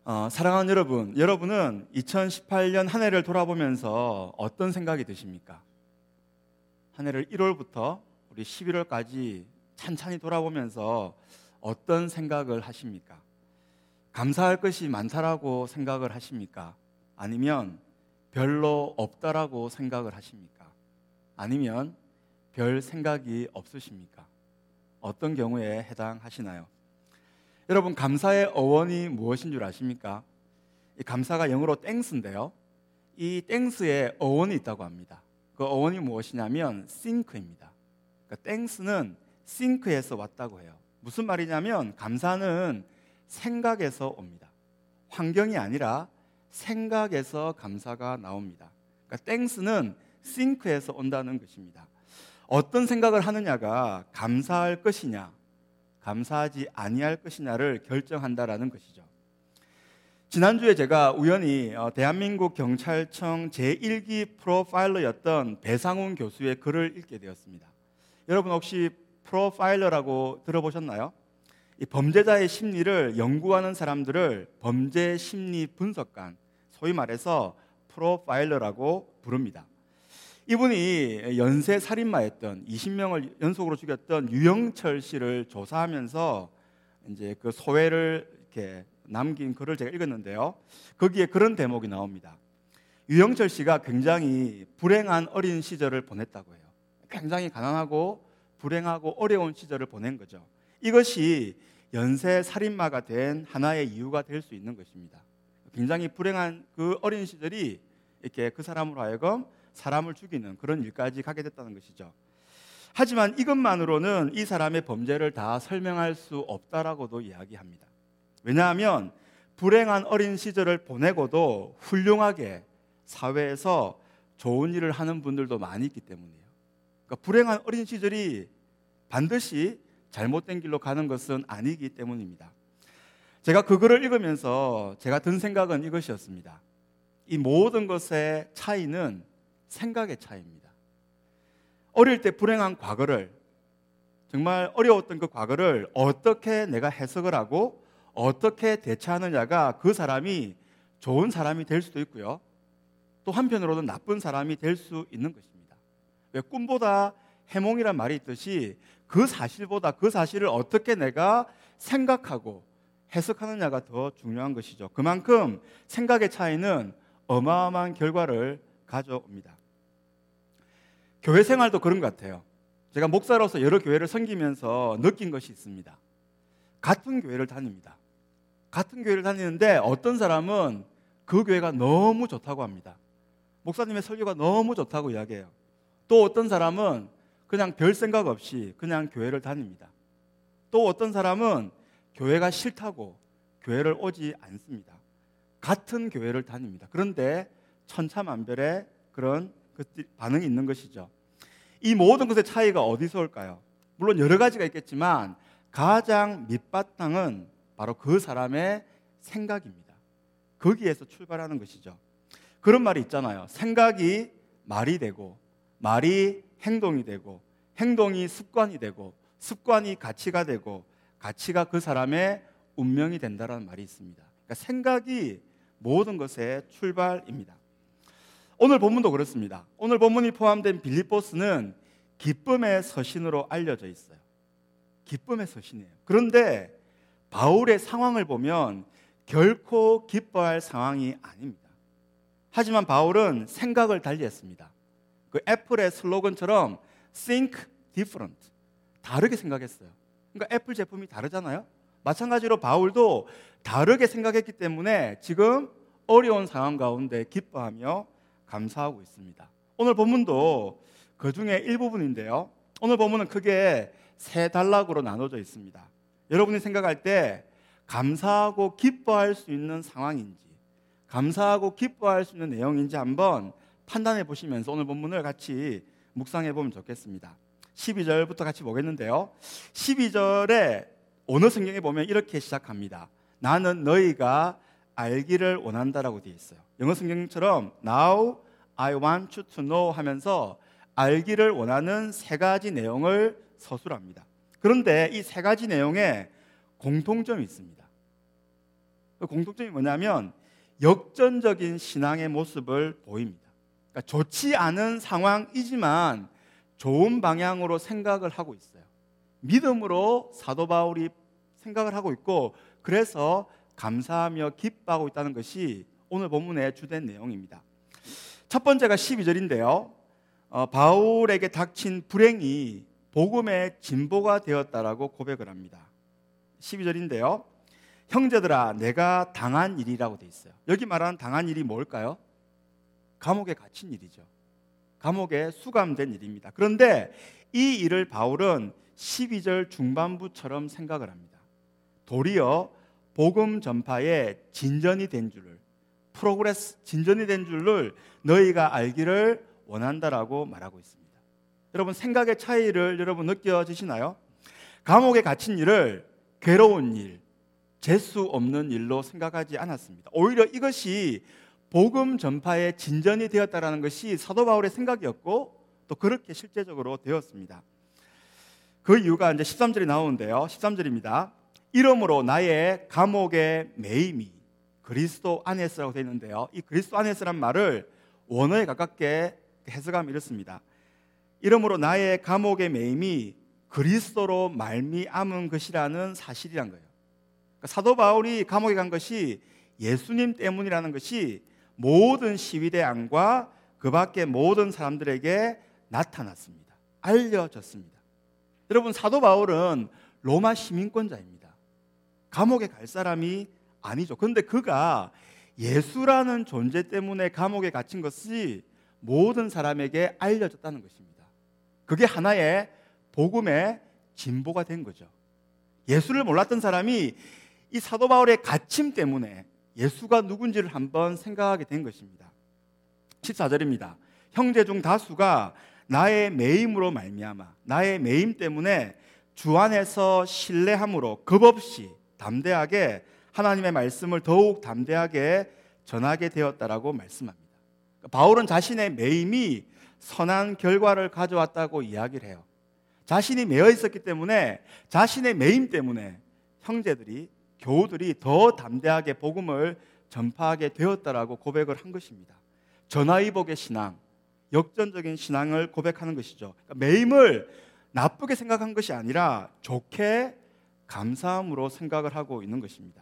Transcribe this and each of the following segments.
사랑하는 여러분, 여러분은 2018년 한 해를 돌아보면서 어떤 생각이 드십니까? 한 해를 1월부터 우리 11월까지 찬찬히 돌아보면서 어떤 생각을 하십니까? 감사할 것이 많다라고 생각을 하십니까? 아니면 별로 없다라고 생각을 하십니까? 아니면 별 생각이 없으십니까? 어떤 경우에 해당하시나요? 여러분, 감사의 어원이 무엇인 줄 아십니까? 이 감사가 영어로 땡스인데요, 이 땡스에 어원이 있다고 합니다. 그 어원이 무엇이냐면 think입니다. 그러니까 땡스는 think에서 왔다고 해요. 무슨 말이냐면 감사는 생각에서 옵니다. 환경이 아니라 생각에서 감사가 나옵니다. 그러니까 땡스는 think에서 온다는 것입니다. 어떤 생각을 하느냐가 감사할 것이냐, 감사하지 아니할 것이냐를 결정한다라는 것이죠. 지난주에 제가 우연히 대한민국 경찰청 제1기 프로파일러였던 배상훈 교수의 글을 읽게 되었습니다. 여러분 혹시 프로파일러라고 들어보셨나요? 이 범죄자의 심리를 연구하는 사람들을 범죄 심리 분석관, 소위 말해서 프로파일러라고 부릅니다. 이분이 연쇄 살인마였던 20명을 연속으로 죽였던 유영철 씨를 조사하면서 이제 그 소회를 이렇게 남긴 글을 제가 읽었는데요. 거기에 그런 대목이 나옵니다. 유영철 씨가 굉장히 불행한 어린 시절을 보냈다고 해요. 굉장히 가난하고 불행하고 어려운 시절을 보낸 거죠. 이것이 연쇄 살인마가 된 하나의 이유가 될 수 있는 것입니다. 굉장히 불행한 그 어린 시절이 이렇게 그 사람으로 하여금 사람을 죽이는 그런 일까지 가게 됐다는 것이죠. 하지만 이것만으로는 이 사람의 범죄를 다 설명할 수 없다라고도 이야기합니다. 왜냐하면 불행한 어린 시절을 보내고도 훌륭하게 사회에서 좋은 일을 하는 분들도 많이 있기 때문이에요. 그러니까 불행한 어린 시절이 반드시 잘못된 길로 가는 것은 아니기 때문입니다. 제가 그 글을 읽으면서 제가 든 생각은 이것이었습니다. 이 모든 것의 차이는 생각의 차이입니다. 어릴 때 불행한 과거를, 정말 어려웠던 그 과거를 어떻게 내가 해석을 하고 어떻게 대처하느냐가 그 사람이 좋은 사람이 될 수도 있고요, 또 한편으로는 나쁜 사람이 될 수 있는 것입니다. 왜 꿈보다 해몽이란 말이 있듯이 그 사실보다 그 사실을 어떻게 내가 생각하고 해석하느냐가 더 중요한 것이죠. 그만큼 생각의 차이는 어마어마한 결과를 가져옵니다. 교회 생활도 그런 것 같아요. 제가 목사로서 여러 교회를 섬기면서 느낀 것이 있습니다. 같은 교회를 다닙니다. 같은 교회를 다니는데 어떤 사람은 그 교회가 너무 좋다고 합니다. 목사님의 설교가 너무 좋다고 이야기해요. 또 어떤 사람은 그냥 별 생각 없이 그냥 교회를 다닙니다. 또 어떤 사람은 교회가 싫다고 교회를 오지 않습니다. 같은 교회를 다닙니다. 그런데 천차만별의 그런 반응이 있는 것이죠. 이 모든 것의 차이가 어디서 올까요? 물론 여러 가지가 있겠지만 가장 밑바탕은 바로 그 사람의 생각입니다. 거기에서 출발하는 것이죠. 그런 말이 있잖아요. 생각이 말이 되고, 말이 행동이 되고, 행동이 습관이 되고, 습관이 가치가 되고, 가치가 그 사람의 운명이 된다는 말이 있습니다. 그러니까 생각이 모든 것의 출발입니다. 오늘 본문도 그렇습니다. 오늘 본문이 포함된 빌립보스는 기쁨의 서신으로 알려져 있어요. 기쁨의 서신이에요. 그런데 바울의 상황을 보면 결코 기뻐할 상황이 아닙니다. 하지만 바울은 생각을 달리했습니다. 그 애플의 슬로건처럼 Think different, 다르게 생각했어요. 그러니까 애플 제품이 다르잖아요. 마찬가지로 바울도 다르게 생각했기 때문에 지금 어려운 상황 가운데 기뻐하며 감사하고 있습니다. 오늘 본문도 그 중에 일부분인데요, 오늘 본문은 크게 세 단락으로 나눠져 있습니다. 여러분이 생각할 때 감사하고 기뻐할 수 있는 상황인지, 감사하고 기뻐할 수 있는 내용인지 한번 판단해 보시면서 오늘 본문을 같이 묵상해 보면 좋겠습니다. 12절부터 같이 보겠는데요, 12절에 어느 성경에 보면 이렇게 시작합니다. 나는 너희가 알기를 원한다라고 되어 있어요. 영어 성경처럼 Now I want you to know 하면서 알기를 원하는 세 가지 내용을 서술합니다. 그런데 이 세 가지 내용에 공통점이 있습니다. 그 공통점이 뭐냐면 역전적인 신앙의 모습을 보입니다. 그러니까 좋지 않은 상황이지만 좋은 방향으로 생각을 하고 있어요. 믿음으로 사도 바울이 생각을 하고 있고, 그래서 감사하며 기뻐하고 있다는 것이 오늘 본문의 주된 내용입니다. 첫 번째가 12절인데요. 바울에게 닥친 불행이 복음의 진보가 되었다라고 고백을 합니다. 12절인데요. 형제들아, 내가 당한 일이라고 돼 있어요. 여기 말하는 당한 일이 뭘까요? 감옥에 갇힌 일이죠. 감옥에 수감된 일입니다. 그런데 이 일을 바울은 12절 중반부처럼 생각을 합니다. 도리어 복음 전파에 진전이 된 줄을, 진전이 된 줄을 너희가 알기를 원한다라고 말하고 있습니다. 여러분, 생각의 차이를 여러분 느껴지시나요? 감옥에 갇힌 일을 괴로운 일, 재수 없는 일로 생각하지 않았습니다. 오히려 이것이 복음 전파에 진전이 되었다라는 것이 사도 바울의 생각이었고, 또 그렇게 실제적으로 되었습니다. 그 이유가 이제 13절이 나오는데요. 13절입니다. 이러므로 나의 감옥의 매임이 그리스도 안에서라고 되어 있는데요. 이 그리스도 안에서란 말을 원어에 가깝게 해석하면 이렇습니다. 이러므로 나의 감옥의 매임이 그리스도로 말미암은 것이라는 사실이란 거예요. 그러니까 사도 바울이 감옥에 간 것이 예수님 때문이라는 것이 모든 시위대 안과 그 밖의 모든 사람들에게 나타났습니다. 알려졌습니다. 여러분, 사도 바울은 로마 시민권자입니다. 감옥에 갈 사람이 아니죠. 그런데 그가 예수라는 존재 때문에 감옥에 갇힌 것이 모든 사람에게 알려졌다는 것입니다. 그게 하나의 복음의 진보가 된 거죠. 예수를 몰랐던 사람이 이 사도 바울의 갇힘 때문에 예수가 누군지를 한번 생각하게 된 것입니다. 14절입니다. 형제 중 다수가 나의 매임으로 말미암아, 나의 매임 때문에 주 안에서 신뢰함으로 겁없이 담대하게 하나님의 말씀을 더욱 담대하게 전하게 되었다라고 말씀합니다. 바울은 자신의 매임이 선한 결과를 가져왔다고 이야기를 해요. 자신이 매여 있었기 때문에, 자신의 매임 때문에 형제들이, 교우들이 더 담대하게 복음을 전파하게 되었다라고 고백을 한 것입니다. 전화위복의 신앙, 역전적인 신앙을 고백하는 것이죠. 그러니까 매임을 나쁘게 생각한 것이 아니라 좋게 감사함으로 생각을 하고 있는 것입니다.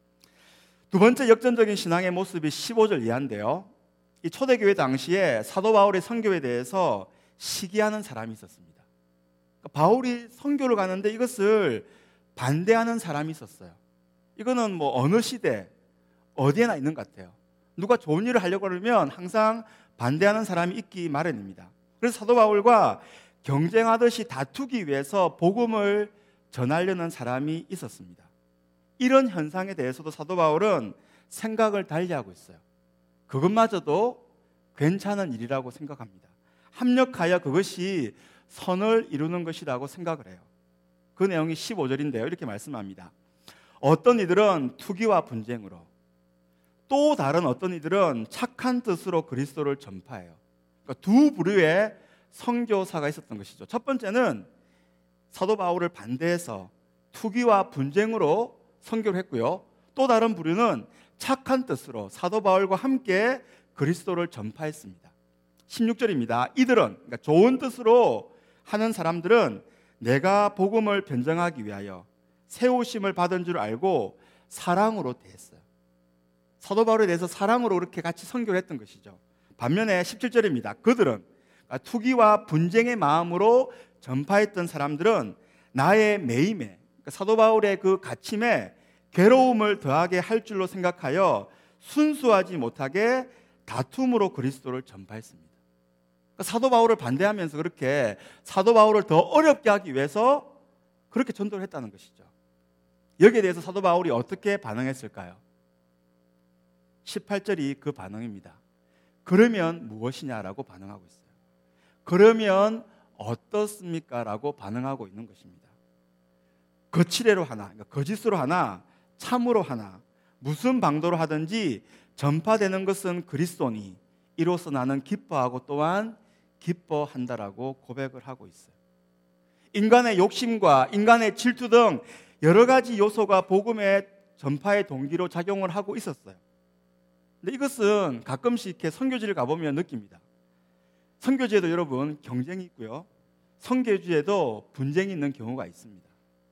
두 번째 역전적인 신앙의 모습이 15절 이하인데요. 이 초대교회 당시에 사도 바울의 선교에 대해서 시기하는 사람이 있었습니다. 그러니까 바울이 선교를 가는데 이것을 반대하는 사람이 있었어요. 이거는 뭐 어느 시대 어디에나 있는 것 같아요. 누가 좋은 일을 하려고 그러면 항상 반대하는 사람이 있기 마련입니다. 그래서 사도 바울과 경쟁하듯이 다투기 위해서 복음을 전하려는 사람이 있었습니다. 이런 현상에 대해서도 사도 바울은 생각을 달리하고 있어요. 그것마저도 괜찮은 일이라고 생각합니다. 합력하여 그것이 선을 이루는 것이라고 생각을 해요. 그 내용이 15절인데요. 이렇게 말씀합니다. 어떤 이들은 투기와 분쟁으로, 또 다른 어떤 이들은 착한 뜻으로 그리스도를 전파해요. 그러니까 두 부류의 선교사가 있었던 것이죠. 첫 번째는 사도 바울을 반대해서 투기와 분쟁으로 선교를 했고요. 또 다른 부류는 착한 뜻으로 사도 바울과 함께 그리스도를 전파했습니다. 16절입니다. 이들은, 그러니까 좋은 뜻으로 하는 사람들은 내가 복음을 변정하기 위하여 세우심을 받은 줄 알고 사랑으로 대했어요. 사도 바울에 대해서 사랑으로 그렇게 같이 선교를 했던 것이죠. 반면에 17절입니다. 그들은, 그러니까 투기와 분쟁의 마음으로 전파했던 사람들은 나의 매임에, 그러니까 사도 바울의 그 갇힘에 괴로움을 더하게 할 줄로 생각하여 순수하지 못하게 다툼으로 그리스도를 전파했습니다. 그러니까 사도 바울을 반대하면서 그렇게 사도 바울을 더 어렵게 하기 위해서 그렇게 전도를 했다는 것이죠. 여기에 대해서 사도 바울이 어떻게 반응했을까요? 18절이 그 반응입니다. 그러면 무엇이냐라고 반응하고 있어요. 그러면 어떻습니까? 라고 반응하고 있는 것입니다. 거칠애로 하나, 그러니까 거짓으로 하나, 참으로 하나, 무슨 방도로 하든지 전파되는 것은 그리스도니 이로써 나는 기뻐하고 또한 기뻐한다라고 고백을 하고 있어요. 인간의 욕심과 인간의 질투 등 여러 가지 요소가 복음에 전파의 동기로 작용을 하고 있었어요. 근데 이것은 가끔씩 이렇게 선교지를 가보면 느낍니다. 선교지에도 여러분 경쟁이 있고요. 선교지에도 분쟁이 있는 경우가 있습니다.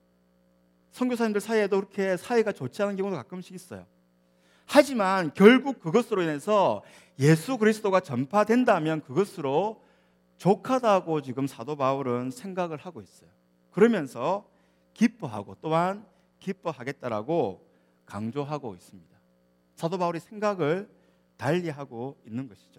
선교사님들 사이에도 그렇게 사이가 좋지 않은 경우도 가끔씩 있어요. 하지만 결국 그것으로 인해서 예수 그리스도가 전파된다면 그것으로 족하다고 지금 사도 바울은 생각을 하고 있어요. 그러면서 기뻐하고 또한 기뻐하겠다라고 강조하고 있습니다. 사도 바울이 생각을 달리하고 있는 것이죠.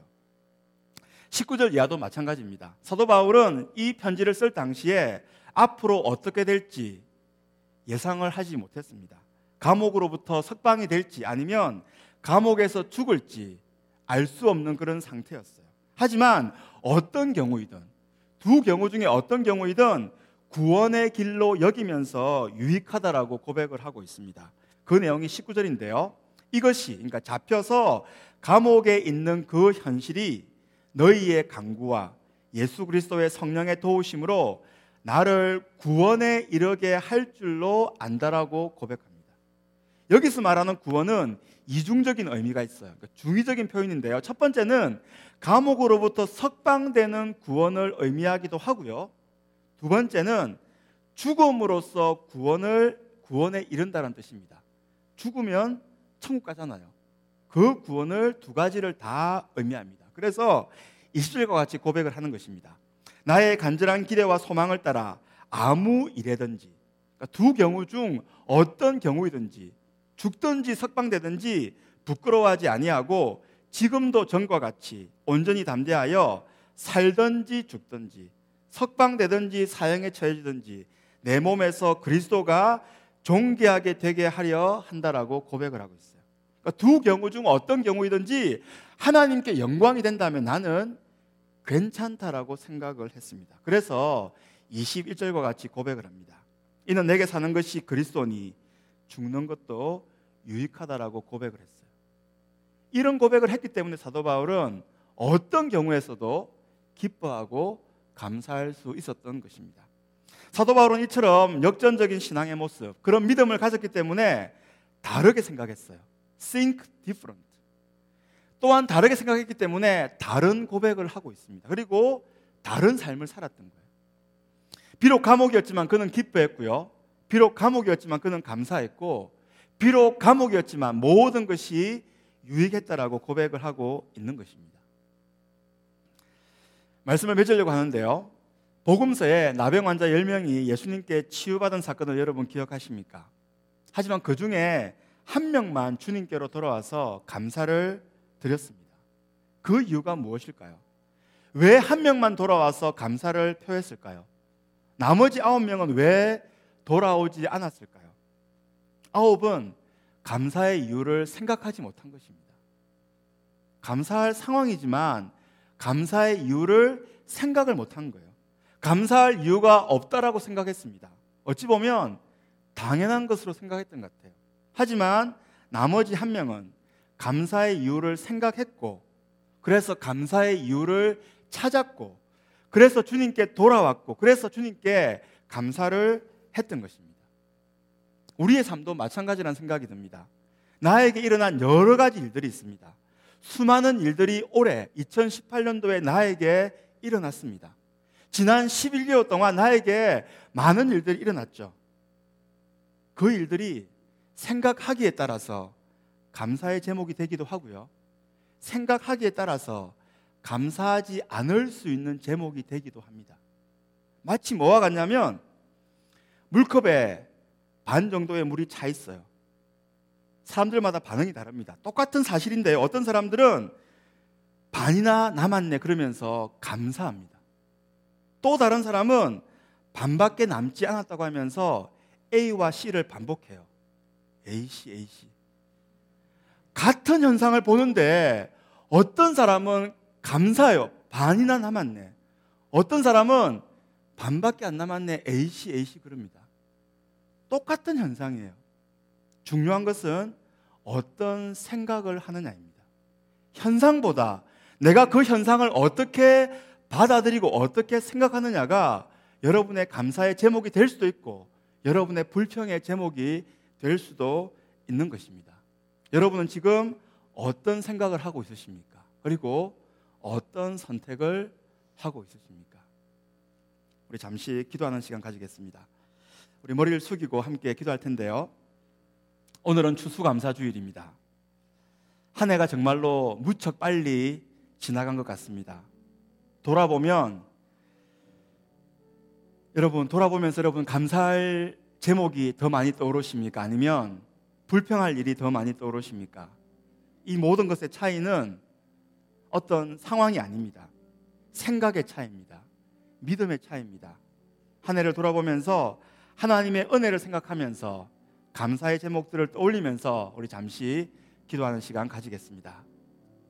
19절 이하도 마찬가지입니다. 사도 바울은 이 편지를 쓸 당시에 앞으로 어떻게 될지 예상을 하지 못했습니다. 감옥으로부터 석방이 될지 아니면 감옥에서 죽을지 알 수 없는 그런 상태였어요. 하지만 어떤 경우이든, 두 경우 중에 어떤 경우이든 구원의 길로 여기면서 유익하다라고 고백을 하고 있습니다. 그 내용이 19절인데요. 이것이, 그러니까 잡혀서 감옥에 있는 그 현실이 너희의 강구와 예수 그리스도의 성령의 도우심으로 나를 구원에 이르게 할 줄로 안다라고 고백합니다. 여기서 말하는 구원은 이중적인 의미가 있어요. 그러니까 중의적인 표현인데요. 첫 번째는 감옥으로부터 석방되는 구원을 의미하기도 하고요. 두 번째는 죽음으로써 구원에 이른다는 뜻입니다. 죽으면 천국 가잖아요. 그 구원을 두 가지를 다 의미합니다. 그래서 20절과 같이 고백을 하는 것입니다. 나의 간절한 기대와 소망을 따라 아무 일에든지, 그러니까 두 경우 중 어떤 경우이든지 죽든지 석방되든지 부끄러워하지 아니하고 지금도 전과 같이 온전히 담대하여 살든지 죽든지 석방되든지 사형에 처해지든지 내 몸에서 그리스도가 존귀하게 되게 하려 한다라고 고백을 하고 있어요. 그러니까 두 경우 중 어떤 경우이든지 하나님께 영광이 된다면 나는 괜찮다라고 생각을 했습니다. 그래서 21절과 같이 고백을 합니다. 이는 내게 사는 것이 그리스도니 죽는 것도 유익하다라고 고백을 했어요. 이런 고백을 했기 때문에 사도 바울은 어떤 경우에서도 기뻐하고 감사할 수 있었던 것입니다. 사도 바울은 이처럼 역전적인 신앙의 모습, 그런 믿음을 가졌기 때문에 다르게 생각했어요. Think different. 또한 다르게 생각했기 때문에 다른 고백을 하고 있습니다. 그리고 다른 삶을 살았던 거예요. 비록 감옥이었지만 그는 기뻐했고요. 비록 감옥이었지만 그는 감사했고, 비록 감옥이었지만 모든 것이 유익했다라고 고백을 하고 있는 것입니다. 말씀을 맺으려고 하는데요. 복음서에 나병 환자 10명이 예수님께 치유받은 사건을 여러분 기억하십니까? 하지만 그 중에 한 명만 주님께로 돌아와서 감사를 드렸습니다. 그 이유가 무엇일까요? 왜 한 명만 돌아와서 감사를 표했을까요? 나머지 9명은 왜 돌아오지 않았을까요? 9은 감사의 이유를 생각하지 못한 것입니다. 감사할 상황이지만 감사의 이유를 생각을 못한 거예요. 감사할 이유가 없다라고 생각했습니다. 어찌 보면 당연한 것으로 생각했던 것 같아요. 하지만 나머지 한 명은 감사의 이유를 생각했고, 그래서 감사의 이유를 찾았고, 그래서 주님께 돌아왔고, 그래서 주님께 감사를 했던 것입니다. 우리의 삶도 마찬가지라는 생각이 듭니다. 나에게 일어난 여러 가지 일들이 있습니다. 수많은 일들이 올해 2018년도에 나에게 일어났습니다. 지난 11개월 동안 나에게 많은 일들이 일어났죠. 그 일들이 생각하기에 따라서 감사의 제목이 되기도 하고요. 생각하기에 따라서 감사하지 않을 수 있는 제목이 되기도 합니다. 마치 뭐와 같냐면 물컵에 반 정도의 물이 차 있어요. 사람들마다 반응이 다릅니다. 똑같은 사실인데 어떤 사람들은 반이나 남았네 그러면서 감사합니다. 또 다른 사람은 반밖에 남지 않았다고 하면서 A와 C를 반복해요. AC, AC. 같은 현상을 보는데 어떤 사람은 감사해요. 반이나 남았네. 어떤 사람은 반밖에 안 남았네. AC, AC 그럽니다. 똑같은 현상이에요. 중요한 것은 어떤 생각을 하느냐입니다. 현상보다 내가 그 현상을 어떻게 받아들이고 어떻게 생각하느냐가 여러분의 감사의 제목이 될 수도 있고 여러분의 불평의 제목이 될 수도 있는 것입니다. 여러분은 지금 어떤 생각을 하고 있으십니까? 그리고 어떤 선택을 하고 있으십니까? 우리 잠시 기도하는 시간 가지겠습니다. 우리 머리를 숙이고 함께 기도할 텐데요. 오늘은 추수감사주일입니다. 한 해가 정말로 무척 빨리 지나간 것 같습니다. 돌아보면서 여러분 감사할 제목이 더 많이 떠오르십니까? 아니면 불평할 일이 더 많이 떠오르십니까? 이 모든 것의 차이는 어떤 상황이 아닙니다. 생각의 차이입니다. 믿음의 차이입니다. 한 해를 돌아보면서 하나님의 은혜를 생각하면서 감사의 제목들을 떠올리면서 우리 잠시 기도하는 시간 가지겠습니다.